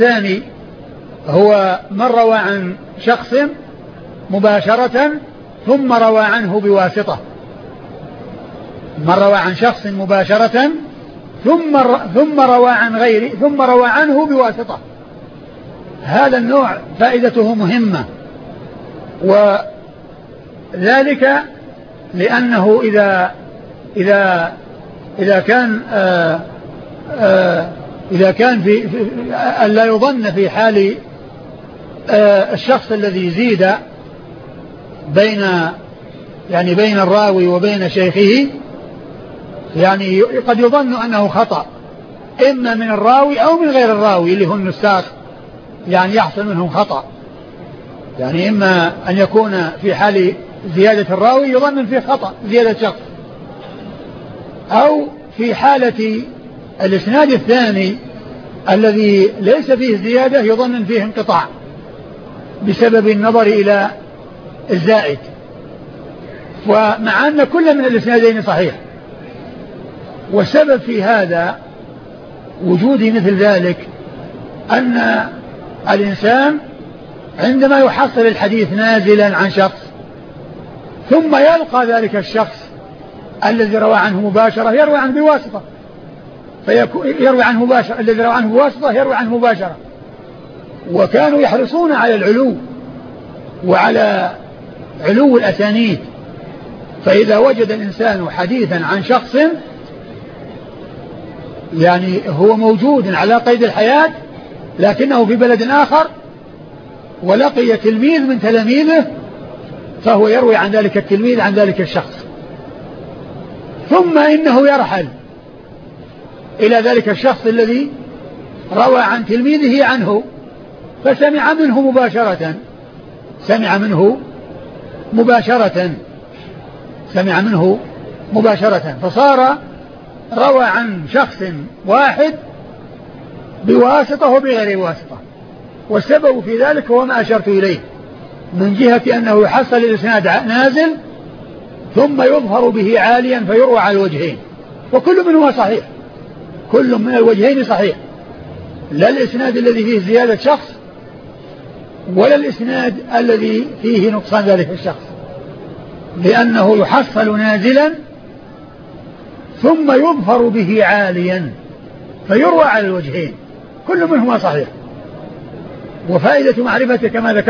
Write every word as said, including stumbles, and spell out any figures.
الثاني هو من روى عن شخص مباشرة ثم روى عنه بواسطة. من روى عن شخص مباشرة ثم ثم روى عن غيره ثم روى عنه بواسطة. هذا النوع فائدته مهمة، وذلك لأنه إذا إذا إذا كان آآ آآ إذا كان في ألا يظن في حال الشخص الذي زيد بين يعني بين الراوي وبين شيخه، يعني قد يظن أنه خطأ إما من الراوي أو من غير الراوي اللي هو النساخ، يعني يحصل منهم خطأ. يعني إما أن يكون في حال زيادة الراوي يظن فيه خطأ زيادة شخص، أو في حالة الإسناد الثاني الذي ليس فيه زيادة يظن فيه انقطاع بسبب النظر إلى الزائد، ومع أن كل من الإسنادين صحيح. والسبب في هذا وجود مثل ذلك أن الإنسان عندما يحصل الحديث نازلا عن شخص ثم يلقى ذلك الشخص الذي روى عنه مباشرة يروي عنه بواسطة، فيروي عنه مباشرة، الذي روى عنه بواسطة يروي عنه مباشرة. وكانوا يحرصون على العلو وعلى علو الأسانيد، فإذا وجد الإنسان حديثا عن شخص يعني هو موجود على قيد الحياة لكنه في بلد آخر ولقي تلميذ من تلاميذه، فهو يروي عن ذلك التلميذ عن ذلك الشخص، ثم إنه يرحل إلى ذلك الشخص الذي روى عن تلميذه عنه فسمع منه مباشرة سمع منه مباشرة سمع منه مباشرة فصار روى عن شخص واحد بواسطة وبغير واسطة. والسبب في ذلك هو ما أشرت إليه من جهة أنه يحصل الإسناد نازل ثم يظهر به عاليا فيروى على الوجهين، وكل منهما صحيح، كل من الوجهين صحيح، لا الإسناد الذي فيه زيادة شخص ولا الإسناد الذي فيه نقصان ذلك الشخص، لأنه يحصل نازلا ثم يظهر به عاليا فيروى على الوجهين، كل منهما صحيح. وفائدة معرفة كما ذكرت